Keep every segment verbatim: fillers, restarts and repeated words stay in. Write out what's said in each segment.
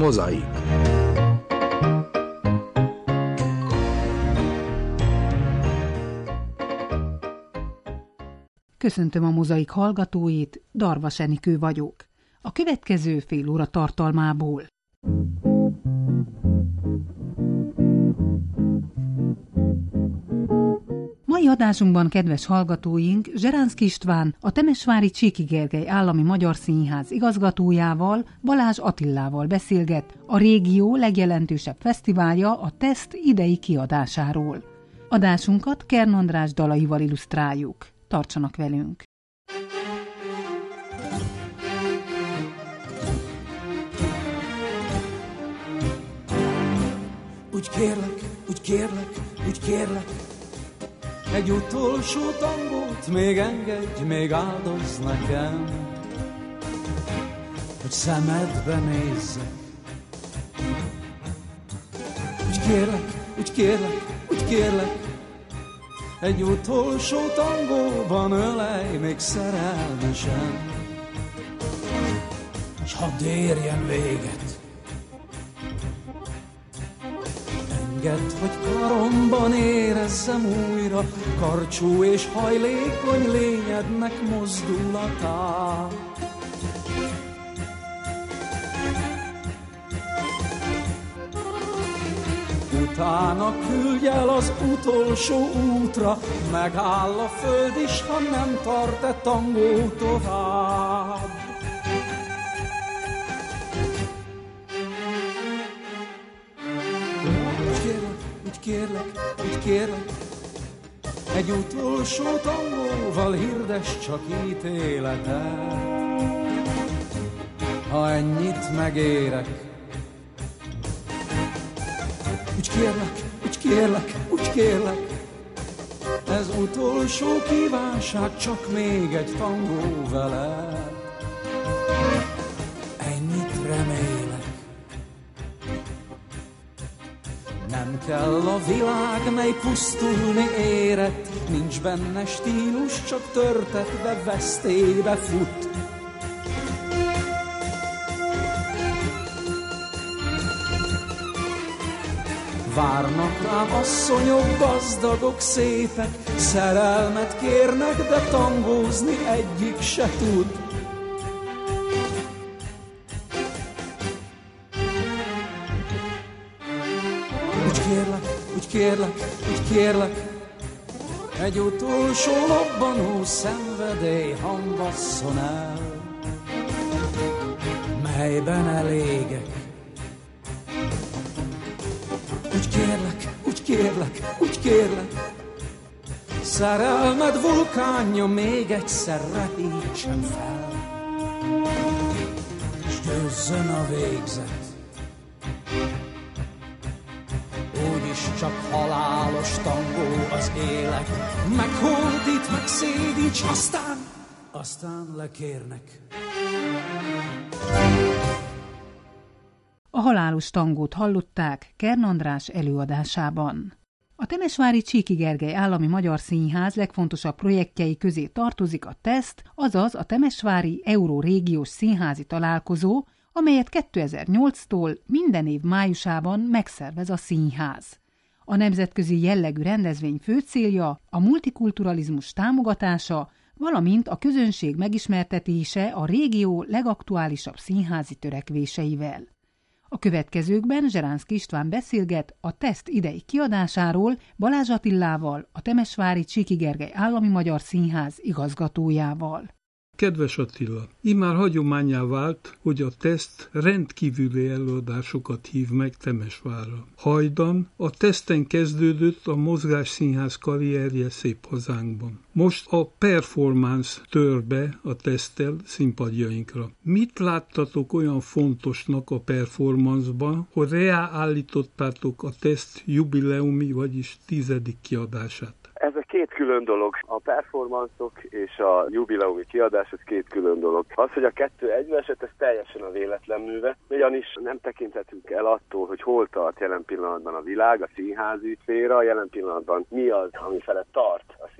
Mozaik. Köszöntöm a Mozaik hallgatóit, Darvas Enikő vagyok. A következő fél óra tartalmából. Mai adásunkban, kedves hallgatóink, Zseránszky István, a Temesvári Csíky Gergely Állami Magyar Színház igazgatójával, Balázs Attilával beszélget a régió legjelentősebb fesztiválja, a Teszt idei kiadásáról. Adásunkat Kern András dalaival illusztráljuk. Tartsanak velünk! Úgy kérlek, úgy kérlek, úgy kérlek, egy utolsó tangót még engedj, még áldozz nekem, hogy szemedbe nézzek. Úgy kérlek, úgy kérlek, úgy kérlek, egy utolsó tangóban ölej még szerelmesen, s hadd érjen véget. Engedd, hogy karomban érezzem újra karcsú és hajlékony lényednek mozdulatát. Utána küldj el az utolsó útra, megáll a föld is, ha nem tart-e tangó tovább. Úgy kérlek, úgy kérlek, úgy kérlek, egy utolsó tangóval hirdess csak ítéletet. Ha ennyit megérek, úgy kérlek, úgy kérlek, úgy kérlek, ez utolsó kívánság, csak még egy tangó veled. Ennyit remélek. Nem kell a világ, mely pusztulni érett, nincs benne stílus, csak törtetve vesztélybe fut. Várnak rám asszonyok, gazdagok, szépek, szerelmet kérnek, de tangózni egyik se tud. Úgy kérlek, úgy kérlek, úgy kérlek, egy utolsó lobbanó szenvedély hamvasszon el, melyben elégek. Úgy kérlek, úgy kérlek, úgy kérlek, szerelmed vulkánja még egyszer repítsen fel, s győzzön a végzet. Úgyis csak halálos tangó az élet, meghódít, megszédíts, aztán, aztán lekérnek. A halálos tangót hallották Kern András előadásában. A Temesvári Csíky Gergely Állami Magyar Színház legfontosabb projektjei közé tartozik a Teszt, azaz a Temesvári Eurórégiós Színházi Találkozó, amelyet kétezer-nyolctól minden év májusában megszervez a színház. A nemzetközi jellegű rendezvény fő célja a multikulturalizmus támogatása, valamint a közönség megismertetése a régió legaktuálisabb színházi törekvéseivel. A következőkben Zseránszky István beszélget a Teszt idei kiadásáról Balázs Attilával, a Temesvári Csíky Gergely Állami Magyar Színház igazgatójával. Kedves Attila, immár hagyománnyá vált, hogy a Teszt rendkívüli előadásokat hív meg Temesvárra. Hajdan a Teszten kezdődött a mozgásszínház karrierje szép hazánkban. Most a performance tör be a Teszttel színpadjainkra. Mit láttatok olyan fontosnak a performance-ban, hogy reállítottátok a Teszt jubileumi, vagyis tizedik kiadását? Ez a két külön dolog. A performanszok és a jubileumi kiadás, ez két külön dolog. Az, hogy a kettő egybeesett, ez teljesen a véletlen műve, ugyanis nem tekinthetünk el attól, hogy hol tart jelen pillanatban a világ, a színházi szféra, jelen pillanatban mi az, ami felett tart a színház.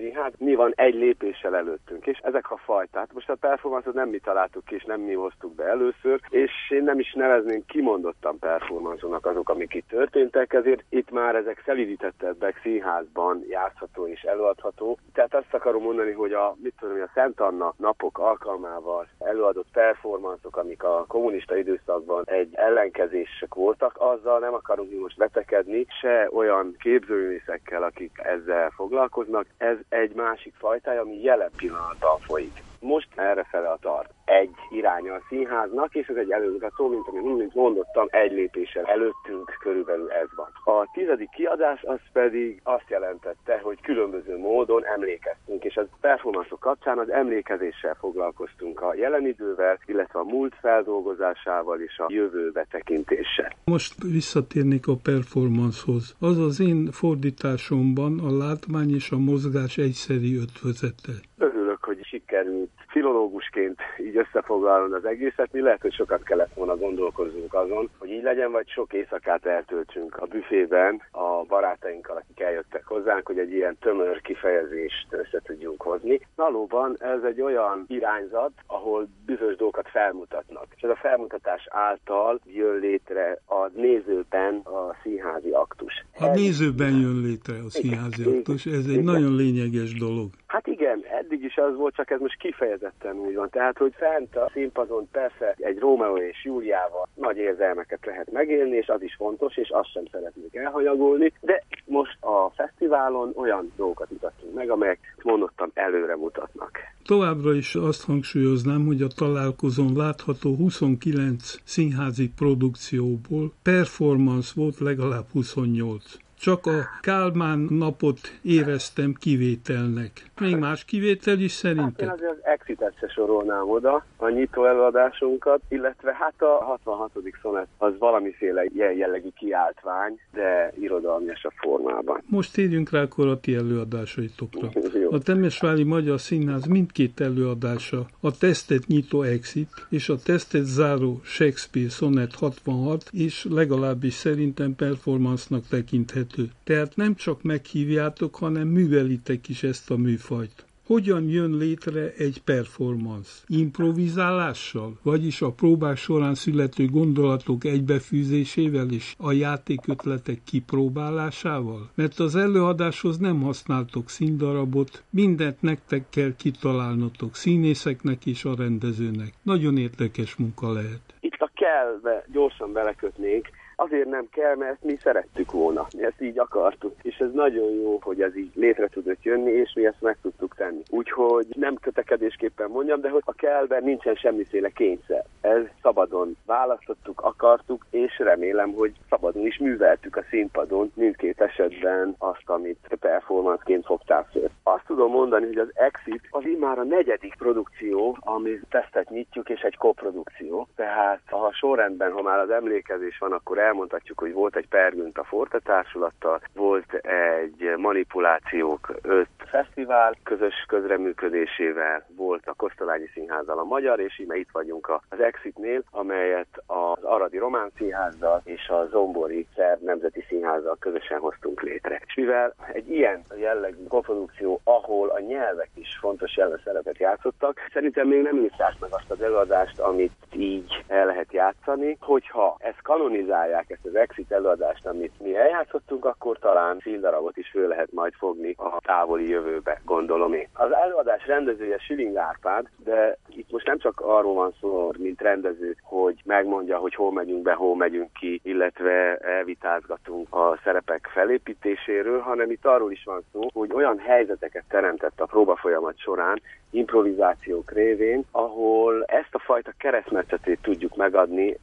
színház, mi van egy lépéssel előttünk, és ezek a fajták. Most a performance-ot nem mi találtuk ki, és nem mi hoztuk be először, és én nem is nevezném kimondottan performance-onak azok, amik itt történtek, ezért itt már ezek szelidítettebbek, színházban játszható és előadható. Tehát azt akarom mondani, hogy a, mit tudom, a Szent Anna napok alkalmával előadott performance-ok, amik a kommunista időszakban egy ellenkezések voltak, azzal nem akarunk mi most vetekedni, se olyan képzőművészekkel, akik ezzel foglalkoznak. Ez egy másik fajtája, ami jelen pillanatban folyik. Most errefele a tart. Egy iránya a színháznak, és ez egy előmutató, mint amit mint mondottam, egy lépéssel előttünk körülbelül ez van. A tizedik kiadás az pedig azt jelentette, hogy különböző módon emlékeztünk, és a performanszok kapcsán az emlékezéssel foglalkoztunk a jelen idővel, illetve a múlt feldolgozásával és a jövő betekintéssel. Most visszatérnék a performancehoz. Az az én fordításomban a látvány és a mozgás egyszeri ötvözete. Örülök, hogy sikerült filológusként így összefoglalnod az egészet. Mi lehet, hogy sokat kellett volna gondolkoznunk azon, hogy így legyen, vagy sok éjszakát eltöltsünk a büfében a barátainkkal, akik eljöttek hozzánk, hogy egy ilyen tömör kifejezést össze tudjunk hozni. Valóban ez egy olyan irányzat, ahol bizonyos dolgokat felmutatnak. És ez a felmutatás által jön létre a nézőben a színházi aktus. A nézőben jön létre a színházi igen, aktus, ez igen. Egy nagyon lényeges dolog. Hát igen, eddig is az volt, csak ez most kifejezetten úgy van. Tehát, hogy fent a színpadon persze egy Rómeó és Júliával nagy érzelmeket lehet megélni, és az is fontos, és azt sem szeretnék elhanyagolni, de most a fesztiválon olyan dolgokat mutattunk meg, amelyek mondottam előre mutatnak. Továbbra is azt hangsúlyoznám, hogy a találkozón látható huszonkilenc színházi produkcióból performance volt legalább huszonnyolc. Csak a Kálmán napot éreztem kivételnek. Még más kivétel is szerinted? Hát én azért az Exitet se sorolnám oda, a nyitó előadásunkat, illetve hát a hatvanhatodik szonett az valamiféle jellegű kiáltvány, de irodalmias a formában. Most térjünk rá akkor a ti előadásaitokra. A Temesvári Magyar Színház mindkét előadása, a tesztet nyitó Exit és a tesztet záró Shakespeare szonett hatvanhat és legalábbis szerintem performance-nak tekinthető. Tehát nem csak meghívjátok, hanem művelitek is ezt a műfajt. Hogyan jön létre egy performance? Improvizálással? Vagyis a próbák során születő gondolatok egybefűzésével és a játékötletek kipróbálásával? Mert az előadáshoz nem használtok színdarabot, mindent nektek kell kitalálnotok, színészeknek és a rendezőnek. Nagyon érdekes munka lehet. Itt a kellbe gyorsan belekötnénk. Azért nem kell, mert mi szerettük volna. Mi ezt így akartuk. És ez nagyon jó, hogy ez így létre tudott jönni, és mi ezt meg tudtuk tenni. Úgyhogy nem kötekedésképpen mondjam, de hogy a kellben nincsen semmiféle kényszer. Ez szabadon választottuk, akartuk, és remélem, hogy szabadon is műveltük a színpadon mindkét esetben azt, amit performanceként fogtál föl. Azt tudom mondani, hogy az Exit az már a negyedik produkció, ami tesztet nyitjuk, és egy koprodukció. Tehát ha sorrendben, ha már az emlékezés van, akkor elmondhatjuk, hogy volt egy Pergünt a Forte társulattal, volt egy Manipulációk öt fesztivál közös közreműködésével, volt a Kosztolányi Színházzal a magyar, és íme itt vagyunk az Exitnél, amelyet az Aradi Román Színházzal és a Zombori Szerb Nemzeti Színházzal közösen hoztunk létre. És mivel egy ilyen jellegű koprodukció, ahol a nyelvek is fontos jellegű szerepet játszottak, szerintem még nem írták meg azt az előadást, amit így el lehet játszani, hogyha ezt kanonizálják, ezt az Exit előadást, amit mi eljátszottunk, akkor talán színdarabot is föl lehet majd fogni a távoli jövőbe, gondolom én. Az előadás rendezője Schilling Árpád, de itt most nem csak arról van szó, mint rendező, hogy megmondja, hogy hol megyünk be, hol megyünk ki, illetve elvitázgatunk a szerepek felépítéséről, hanem itt arról is van szó, hogy olyan helyzeteket teremtett a próbafolyamat során, improvizációk révén, ahol ezt a fajta keresztmetszetét tudjuk megadni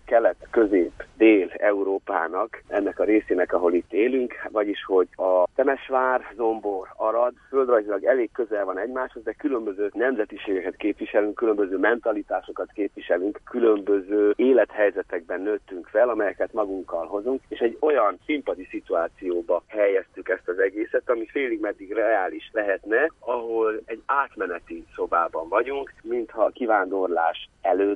Kelet-Közép-Dél-Európának, ennek a részének, ahol itt élünk, vagyis hogy a Temesvár, Zombor, Arad földrajzilag elég közel van egymáshoz, de különböző nemzetiségeket képviselünk, különböző mentalitásokat képviselünk, különböző élethelyzetekben nőttünk fel, amelyeket magunkkal hozunk, és egy olyan színpadi szituációba helyeztük ezt az egészet, ami félig meddig reális lehetne, ahol egy átmeneti szobában vagyunk, mintha a kivándorlás előtt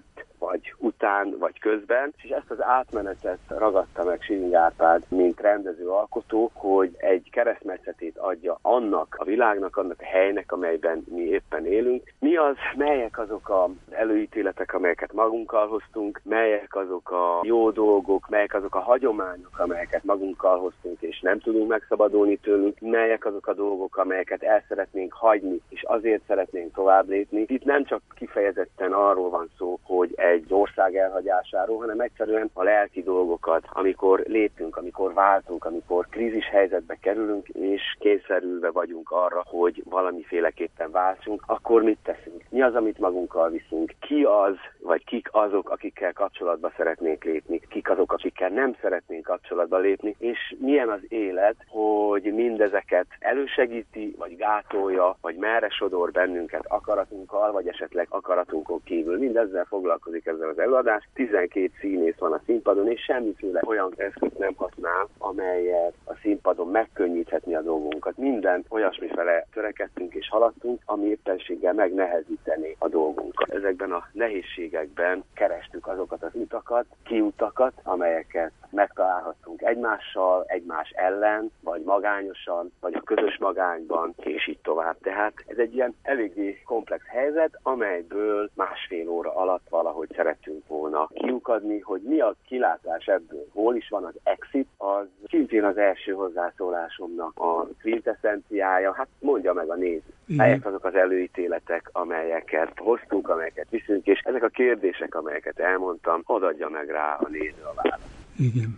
vagy után, vagy közben, és ezt az átmenetet ragadta meg Schilling Árpád, mint rendező alkotó, hogy egy keresztmetszetét adja annak a világnak, annak a helynek, amelyben mi éppen élünk. Mi az, melyek azok az előítéletek, amelyeket magunkkal hoztunk, melyek azok a jó dolgok, melyek azok a hagyományok, amelyeket magunkkal hoztunk, és nem tudunk megszabadulni tőlük, melyek azok a dolgok, amelyeket el szeretnénk hagyni, és azért szeretnénk tovább lépni. Itt nem csak kifejezetten arról van szó, hogy egy ország elhagyásáról, hanem egyszerűen a lelki dolgokat, amikor lépünk, amikor váltunk, amikor krízis helyzetbe kerülünk, és kényszerülve vagyunk arra, hogy valamiféleképpen váltsunk, akkor mit teszünk? Mi az, amit magunkkal viszünk? Ki az, vagy kik azok, akikkel kapcsolatba szeretnénk lépni? Kik azok, akikkel nem szeretnénk kapcsolatba lépni? És milyen az élet, hogy mindezeket elősegíti, vagy gátolja, vagy merre sodor bennünket akaratunkkal, vagy esetleg akaratunkon kívül. Mindezzel foglalkozik ezzel az előadás. tizenkét színész van a színpadon, és semmiféle olyan eszközt nem használ, amelyet a színpadon megkönnyíthetni a dolgunkat. Minden olyasmifele törekedtünk és haladtunk, ami éppenséggel megnehezítené a dolgunkat. Ezekben a nehézségekben kerestük azokat az utakat, kiutakat, amelyeket megtalálhattunk egymással, egymás ellen, vagy magányosan, vagy a közös magányban, és így tovább. Tehát ez egy ilyen eléggé komplex helyzet, amelyből másfél óra alatt valahogy szerettünk volna kiukadni, hogy mi a kilátás ebből, hol is van az exit, az szintén az első hozzászólásomnak a quintessenciája, hát mondja meg a néző. Melyek azok az előítéletek, amelyeket hoztunk, amelyeket viszünk, és ezek a kérdések, amelyeket elmondtam, odaadja meg rá a néző a választ. Igen.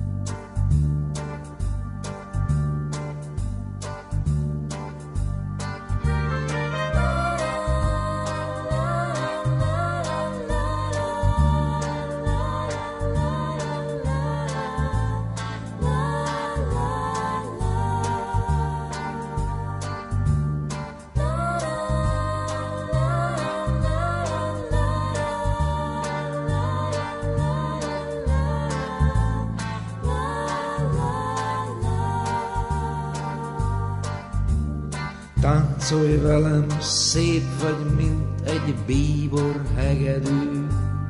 Táncolj velem, szép vagy, mint egy bíbor hegedű.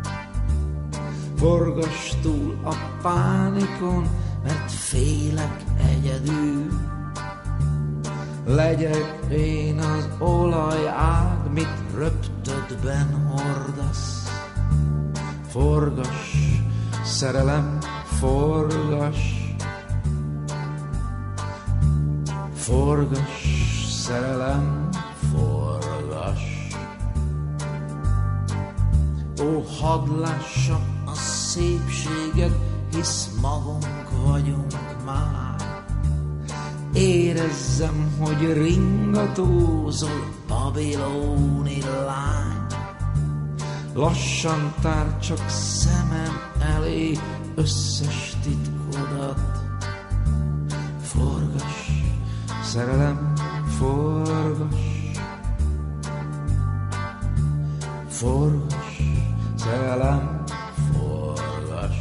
Forgass túl a pánikon, mert félek egyedül. Legyek én az olajág, mit röptödben hordasz. Forgass, szerelem, forgass. Forgass, szerelem, forgass. Ó, hadd lássam a szépséget, hisz magunk vagyunk már. Érezzem, hogy ringatózol, babilóni lány. Lassan tár csak szemem elé összes titkodat. Forgass, szerelem, forgass. Forgass, szerelem, forgass.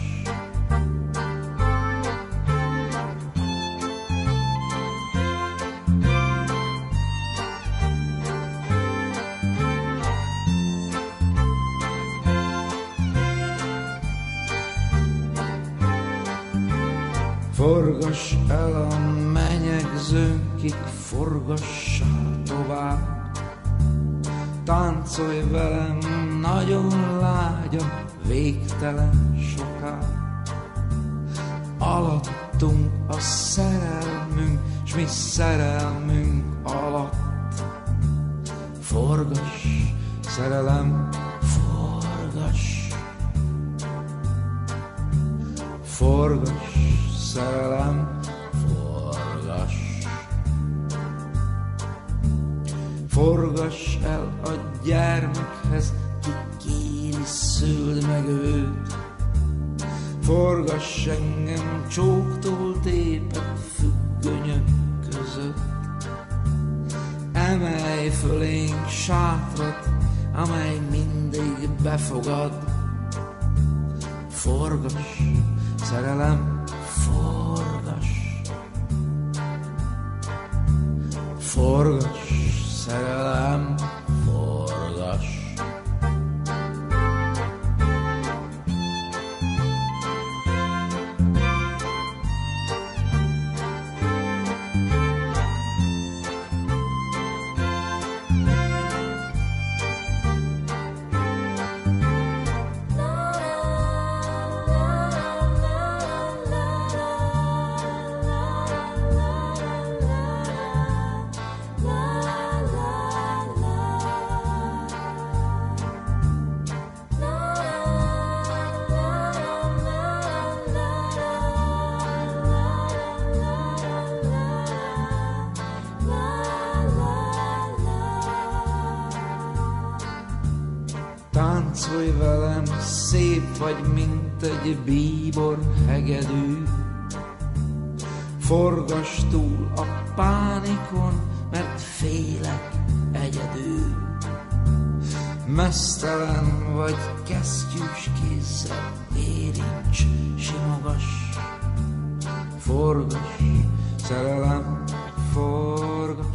Forgass el a menyegzőnkig, forgassál tovább. Táncolj velem nagyon lágyan, végtelen soká. Alattunk a szerelmünk, s mi szerelmünk alatt. Forgass, szerelem, forgass. Forgass, szerelem, forgass. Forgass el a gyermekhez, ki kéri, szüld meg őt. Forgass engem csóktól tépett függönyök között. Emelj fölénk sátrat, amely mindig befogad. Forgass, szerelem, forgass. Forgass, szerelem, forgass. Táncolj velem, szép vagy, mint egy bíbor hegedű. Forgass túl a pánikon, mert félek egyedül. Meztelen vagy, kesztyűs kézzel, érints, simogass. Forgass, szerelem, forgass.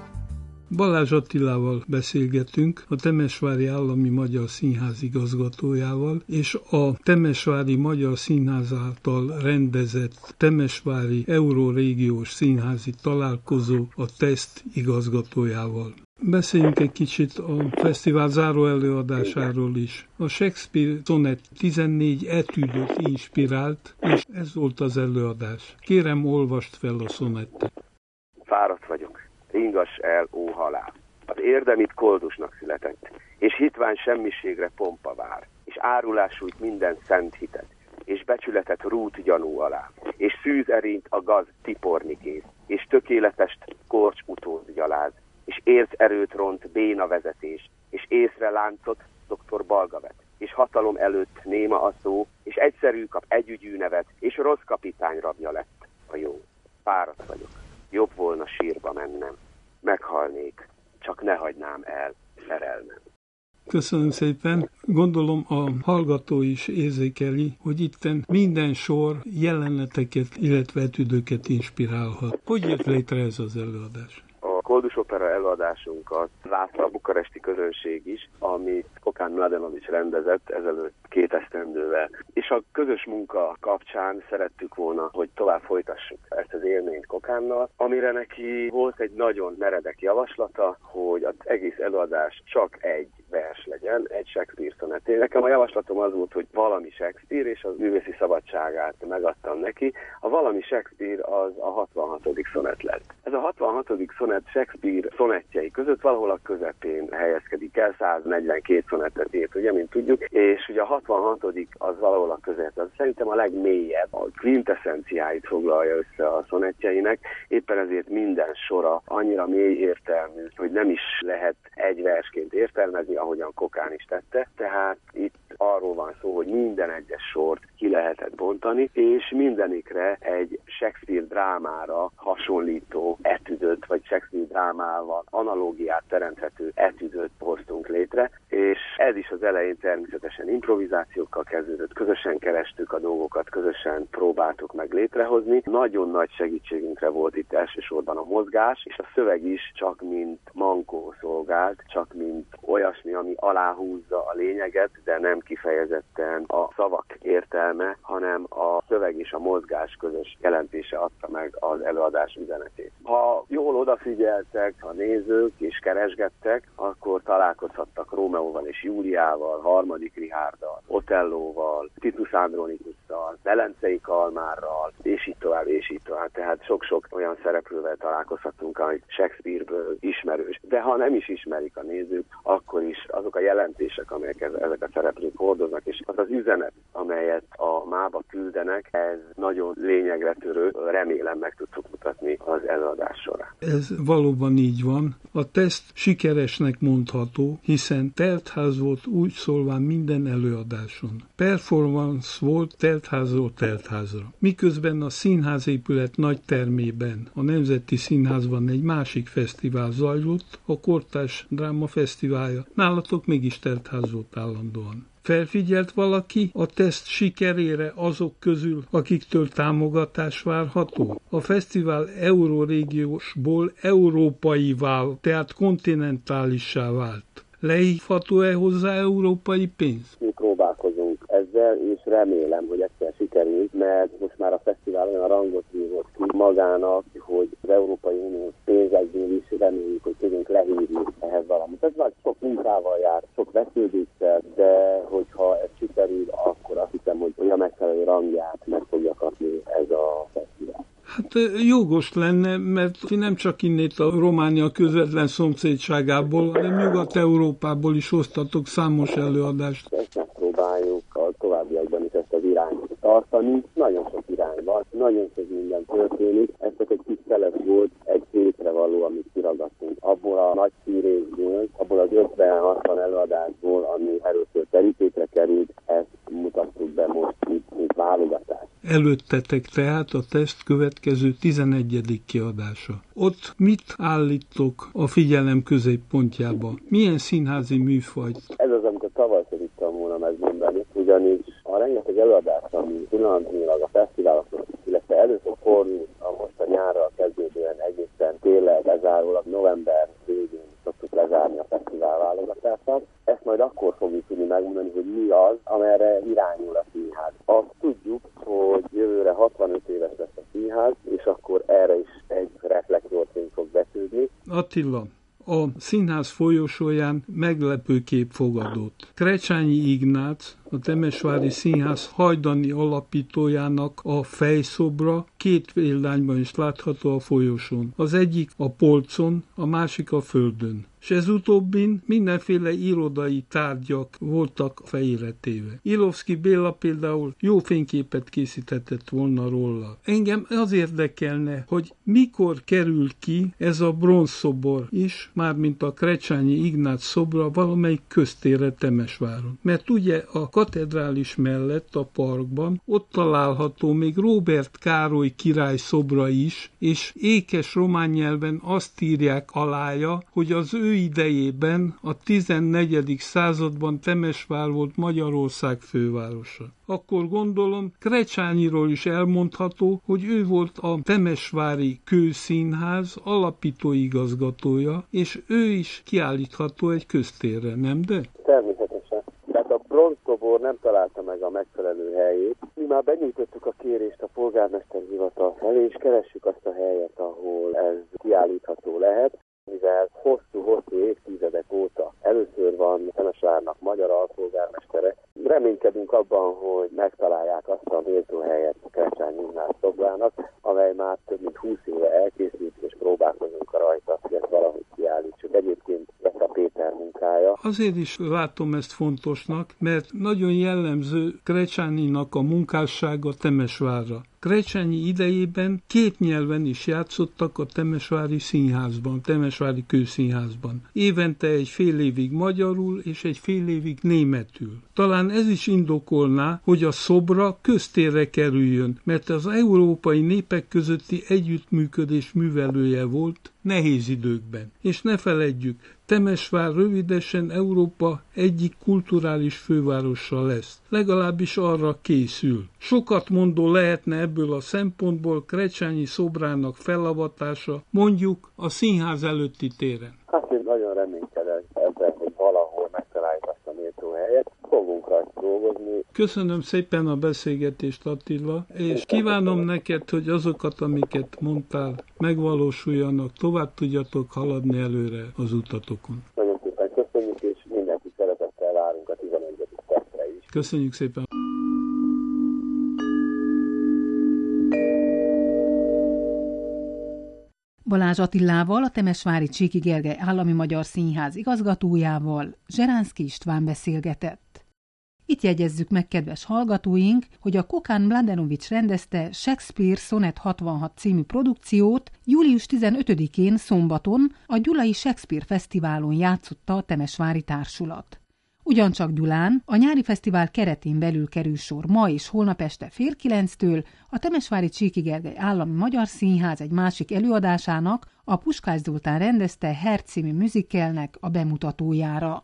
Balázs Attilával beszélgetünk, a Temesvári Állami Magyar Színház igazgatójával, és a Temesvári Magyar Színház által rendezett Temesvári Eurórégiós Színházi Találkozó, a TESZT igazgatójával. Beszéljünk egy kicsit a fesztivál záró előadásáról is. A Shakespeare Sonnet tizennégy etüdöt inspirált, és ez volt az előadás. Kérem, olvast fel a szonettet. Fáradt vagyok. Ringass el, ó halál. Az érdem itt koldusnak született, és hitvány semmiségre pompa vár, és árulás sújt minden szent hitet, és becsületet rút gyanú alá, és szűz erényt a gaz tiporni kész, és tökéletest korcs utód gyaláz, és érc erőt ront béna vezetés, és észre láncot doktor Balgavet, és hatalom előtt néma a szó, és egyszerű kap együgyű nevet, és rossz kapitány rabja lett a jó. Fáradt vagyok. Jobb volna sírba mennem. Meghalnék, csak ne hagynám el szerelmem. Köszönöm szépen. Gondolom a hallgató is érzékeli, hogy itten minden sor jeleneteket, illetve etüdöket inspirálhat. Hogy jött létre ez az előadás? A Koldus Opera előadásunkat látta a bukaresti közönség is, amit Kokán Mladenovics rendezett ezelőtt két esztendővel. És a közös munka kapcsán szerettük volna, hogy tovább folytassuk ezt az élményt Kokánnal, amire neki volt egy nagyon meredek javaslata, hogy az egész előadás csak egy vers legyen, egy Shakespeare szonetté. Nekem a javaslatom az volt, hogy valami Shakespeare, és az művészi szabadságát megadtam neki. A valami Shakespeare az a hatvanhatodik szonet lett. Ez a hatvanhatodik szonet Shakespeare szonettjei között valahol a közepén helyezkedik el, száznegyvenkét szonettet írt, ugye, mint tudjuk, és ugye a hatvanhatodik az valahol a között. Az szerintem a legmélyebb, a quintessenciáit foglalja össze a szonettjeinek, éppen ezért minden sora annyira mély értelmű, hogy nem is lehet egy versként értelmezni, ahogyan Kokán is tette, tehát itt arról van szó, hogy minden egyes sort ki lehetett bontani, és mindenikre egy Shakespeare drámára hasonlító etüdöt, vagy Shakespeare drámával analógiát teremthető etüdöt hoztunk létre, és ez is az elején természetesen improvizációkkal kezdődött, közösen kerestük a dolgokat, közösen próbáltuk meg létrehozni. Nagyon nagy segítségünkre volt itt elsősorban a mozgás, és a szöveg is csak mint mankó szolgált, csak mint olyasmi, ami aláhúzza a lényeget, de nem kifejezetten a szavak értelme, hanem a szöveg és a mozgás közös jelentése adta meg az előadás üzenetét. Ha jól odafigyeltek a nézők és keresgettek, akkor találkozhattak Rómeóval és Júliával, harmadik Richárddal, Otellóval, Titus Andronikusszal, Velencei Kalmárral, és így tovább, és így tovább. Tehát sok-sok olyan szereplővel találkozhatunk, amit Shakespeare-ből ismerős. De ha nem is ismerik a nézők, akkor is azok a jelentések, amelyek ezek a szereplők hordoznak, és az az üzenet, amelyet a mába küldenek, ez nagyon lényegre törő, remélem meg tudtuk mutatni az előadás során. Ez valóban így van. A teszt sikeresnek mondható, hiszen teltház volt úgy szólván minden előadáson. Performance volt teltházról teltházra. Miközben a színházépület nagy termében, a Nemzeti Színházban egy másik fesztivál zajlott, a Kortárs Dráma Fesztiválja. Nálatok mégis teltház volt állandóan. Felfigyelt valaki a teszt sikerére azok közül, akiktől támogatás várható? A fesztivál eurórégiósból európaivá, tehát kontinentálissá vált. Lehívható-e hozzá európai pénz? Mi próbálkozunk ezzel, és remélem, hogy egyszer sikerül, mert most már a fesztivál olyan rangot hívott ki magának, hogy az Európai Unió pénzekből is reméljük, hogy tudunk lehívni ehhez valamit. Ez nagy sok munkával jár, sok vesződéssel, de hogyha ez sikerül, akkor azt hiszem, hogy olyan megfelelő rangját meg fogja kapni ez a fesztivál. Hát jogos lenne, mert nem csak innét a Románia közvetlen szomszédságából, hanem Nyugat-Európából is hoztatok számos előadást. Ezt megpróbáljuk a továbbiakban is ezt az irányt tartani. Nagyon sok irány van, nagyon sok minden történik. Ez csak egy kis szelet volt, egy hétre való, amit kiragadtunk. Abból a nagy szírésből, abból az ötven-hatvan előadásból, ami előtt Előttetek tehát a teszt következő tizenegyedik kiadása. Ott mit állítok a figyelem középpontjába? Milyen színházi műfajt? Ez az, amit tavaly tudtam volna megmondani, ugyanis a rengeteg előadás, ami pillanatnyilag a fesztiválokon, illetve elő fog fordulni a most a nyárral kezdődően egészen télen lezárólag november végén szoktuk lezárni a fesztivál válogatását. Ezt majd akkor fogjuk tudni megmondani, hogy mi az, amerre irányul a színház. Azt tudjuk, hogy jövőre hatvanöt éves lesz a színház, és akkor erre is egy reflektorként fog betűzni. Attila, a színház folyosóján meglepő kép fogadott. Krecsányi Ignác, a Temesvári Színház hajdani alapítójának a fejszobra két példányban is látható a folyosón. Az egyik a polcon, a másik a földön. És ez utóbbin mindenféle irodai tárgyak voltak fejére téve. Ilovszky Béla például jó fényképet készíthetett volna róla. Engem az érdekelne, hogy mikor kerül ki ez a bronzszobor is, mármint a Krecsányi Ignác szobra valamelyik köztérre Temesváron. Mert ugye a katedrális mellett a parkban ott található még Róbert Károly király szobra is, és ékes román nyelven azt írják alája, hogy az ő idejében a tizennegyedik században Temesvár volt Magyarország fővárosa. Akkor gondolom Krecsányiról is elmondható, hogy ő volt a Temesvári Kőszínház alapító igazgatója, és ő is kiállítható egy köztérre, nem de? Természetesen. Tehát a bronzszobor nem találta meg a megfelelő helyét. Mi már benyújtottuk a kérést a polgármester hivatal felé, és keressük azt a helyet, ahol ez kiállítható lehet, mivel hosszú-hosszú évtizedek óta először van Temesvárnak magyar alpolgármestere. Reménykedünk abban, hogy megtalálják azt a méltó helyet a Krecsányi Ignác szobrának, amely már több mint húsz éve elkészült, és próbálkozunk a rajta, hogy ezt valahogy kiállítsuk. Egyébként ez a Péter munkája. Azért is látom ezt fontosnak, mert nagyon jellemző Krecsányinak a munkássága Temesvárra. Krecsányi idejében két nyelven is játszottak a Temesvári Színházban, Temesvári Kőszínházban. Évente egy fél évig magyarul és egy fél évig németül. Talán ez is indokolná, hogy a szobra köztérre kerüljön, mert az európai népek közötti együttműködés művelője volt nehéz időkben. És ne feledjük, Temesvár rövidesen Európa egyik kulturális fővárosa lesz. Legalábbis arra készül. Sokat mondó lehetne ebből a szempontból Krecsányi szobrának felavatása, mondjuk a színház előtti téren. Hát én nagyon reménykedem ebben, hogy valahol megtaláljuk azt a méltó helyet. Fogunk rajta dolgozni. Köszönöm szépen a beszélgetést, Attila, és kívánom neked, hogy azokat, amiket mondtál, megvalósuljanak, tovább tudjatok haladni előre az utatokon. Nagyon szépen köszönjük, és mindenki szeretettel várunk a tizenegyedik tesztre is. Köszönjük szépen! Balázs Attilával, a Temesvári Csíky Gergely Állami Magyar Színház igazgatójával Zseránszky István beszélgetett. Itt jegyezzük meg, kedves hallgatóink, hogy a Kokán Mladenovics rendezte Shakespeare Sonnet hatvanhat című produkciót július tizenötödikén szombaton a Gyulai Shakespeare Fesztiválon játszotta a Temesvári Társulat. Ugyancsak Gyulán a nyári fesztivál keretén belül kerül sor ma és holnap este fél kilenctől a Temesvári Csíky Gergely Állami Magyar Színház egy másik előadásának, a Puskás Zoltán rendezte Herz című musicalnek a bemutatójára.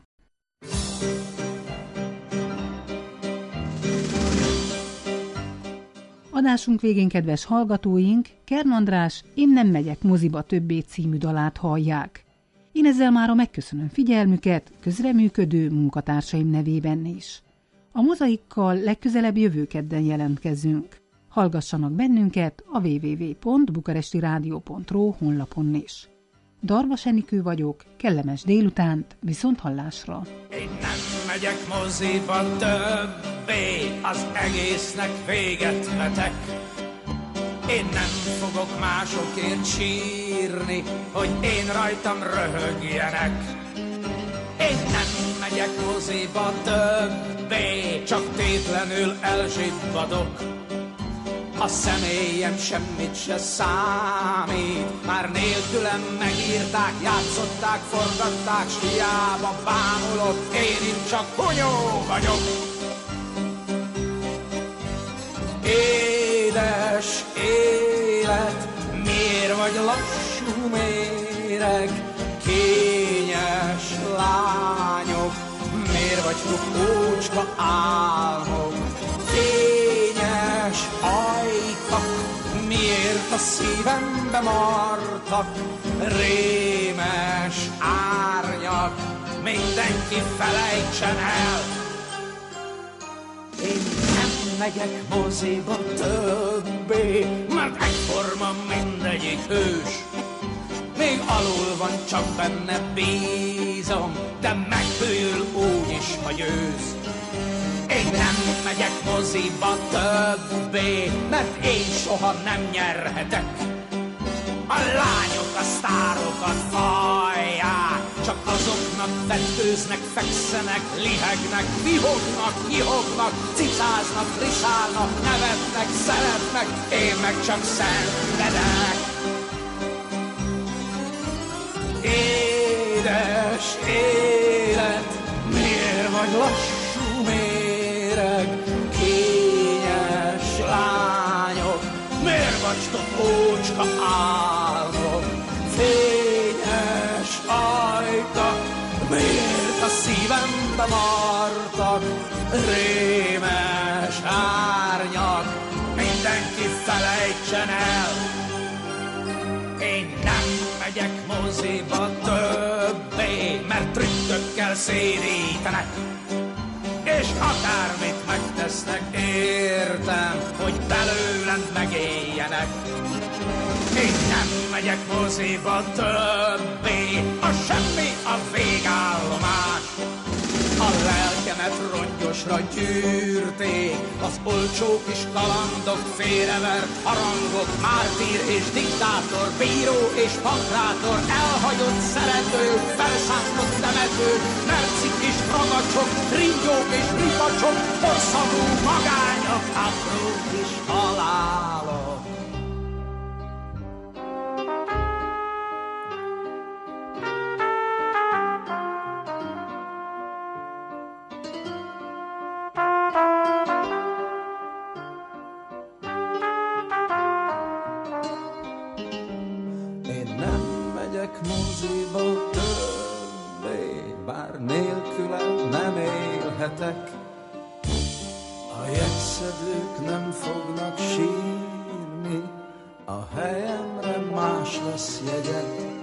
Adásunk végén, kedves hallgatóink, Kern András Én nem megyek moziba többé című dalát hallják. Én ezzel mára megköszönöm figyelmüket, közreműködő munkatársaim nevében is. A Mozaikkal legközelebb jövő kedden jelentkezünk. Hallgassanak bennünket a double-u double-u double-u pont bukarestiradio pont ro honlapon is. Darvas Enikő vagyok, kellemes délutánt, viszont hallásra. Én nem megyek moziba többé, az egésznek véget vetek. Én nem fogok másokért sírni, hogy én rajtam röhögjenek. Én nem megyek moziba többé, csak tétlenül elzsibbadok. A személyem semmit se számít, már nélkülem megírták, játszották, forgatták, s hiába bámulok, én itt csak hunyó vagyok. Én vagytok ócska álmok, fényes ajkak, miért a szívembe martak, rémes árnyak, mindenki felejtsen el. Én nem megyek moziba többé, mert egyforma mindegyik hős. Még alul van, csak benne bízom, de megbűl úgyis, ha győz. Én nem megyek moziba többé, mert én soha nem nyerhetek. A lányok a sztárokat fajják, csak azoknak vetkőznek, fekszenek, lihegnek, vihognak, nyihognak, cicáznak, riszálnak, nevetnek, szeretnek, én meg csak szenvedek. Édes élet, miért vagy lassú méreg, kényes lányok, miért vagytok ócska álmok, fényes ajkak, miért a szívembe martak, rémes árnyak, mindenki felejtsen el. Én nem megyek moziba többé, mert trükkökkel szédítenek, és akármit megtesznek, értem, hogy belőlem megéljenek. Én nem megyek moziba többé, a semmi a végállomás. A lelkemet rongyosra gyűrték, az olcsó kis kalandok, félrevert harangok, mártír és diktátor, bíró és pankrátor, elhagyott szeretők, felszántott temetők, mercik és ragacsok, ringyók és ripacsok, porszagú magányok, apró kis halálok. Moziba többé, bár nélkülem nem élhetek. A jegyszedők nem fognak sírni, a helyemre más lesz jegyet.